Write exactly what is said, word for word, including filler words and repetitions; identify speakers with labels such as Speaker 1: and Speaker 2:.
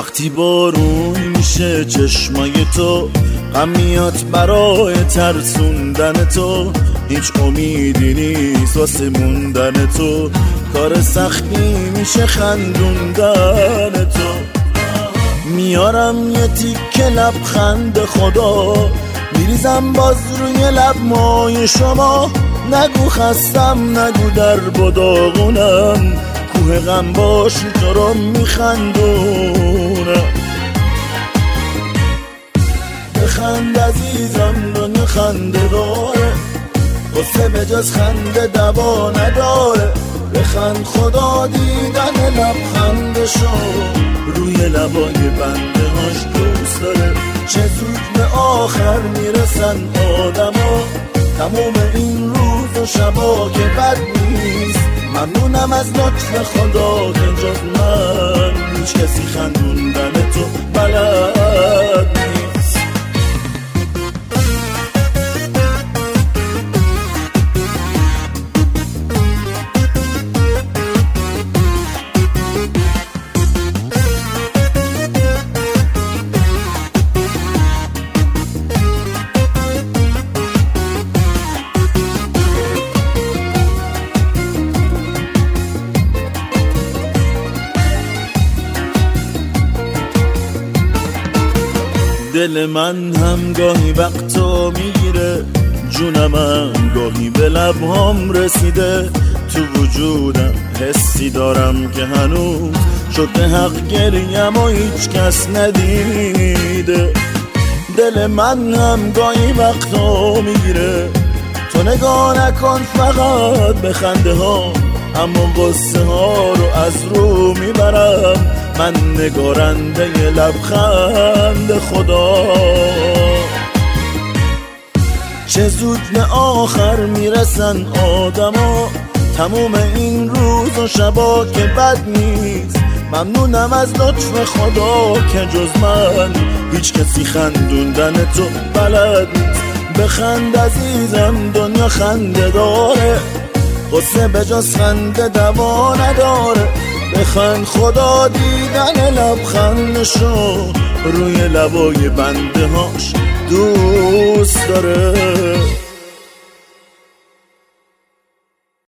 Speaker 1: وقتی بارون میشه چشمای تو، غم میاد برای ترسوندن تو، هیچ امیدی نیست واسه موندن تو، کار سختی میشه خندوندن تو. میارم یه تیکه لبخند خدا، میریزم باز روی لب مای شما، نگو خستم نگو در بداغونم، کوه غم باشی تو رو میخندونم. بخند عزیزم دنیا خنده داره، غصه به جز خنده دوا نداره، بخند خدا دیدن لبخندشو روی لبای بنده هاش دوست داره. چه زود به آخر میرسن آدما، تموم این روز و شبا که بد نیست، ممنونم از لطف خدا که جز من هیچ کسی خندوندن تو بلد نیست. دل من هم گاهی وقتو میگیره، جونم هم گاهی به لبهام رسیده، تو وجودم حسی دارم که هنوز شده حق گریم و هیچ کس ندیده. دل من هم گاهی وقتو میگیره، تو نگاه نکن فقط به خنده ها، اما قصه ها رو از رو میبرم، من نگارنده ی لبخند خدا. چه زود به آخر میرسن آدما، تموم این روز و شبا که بد نیست، ممنونم از لطف خدا که جز من هیچ کسی خندوندن تو بلد نیست. بخند عزیزم دنیا خنده داره، غصه به جز خنده دوا نداره، بخند خدا دیدن لبخندشو روی لبای بنده هاش دوست داره.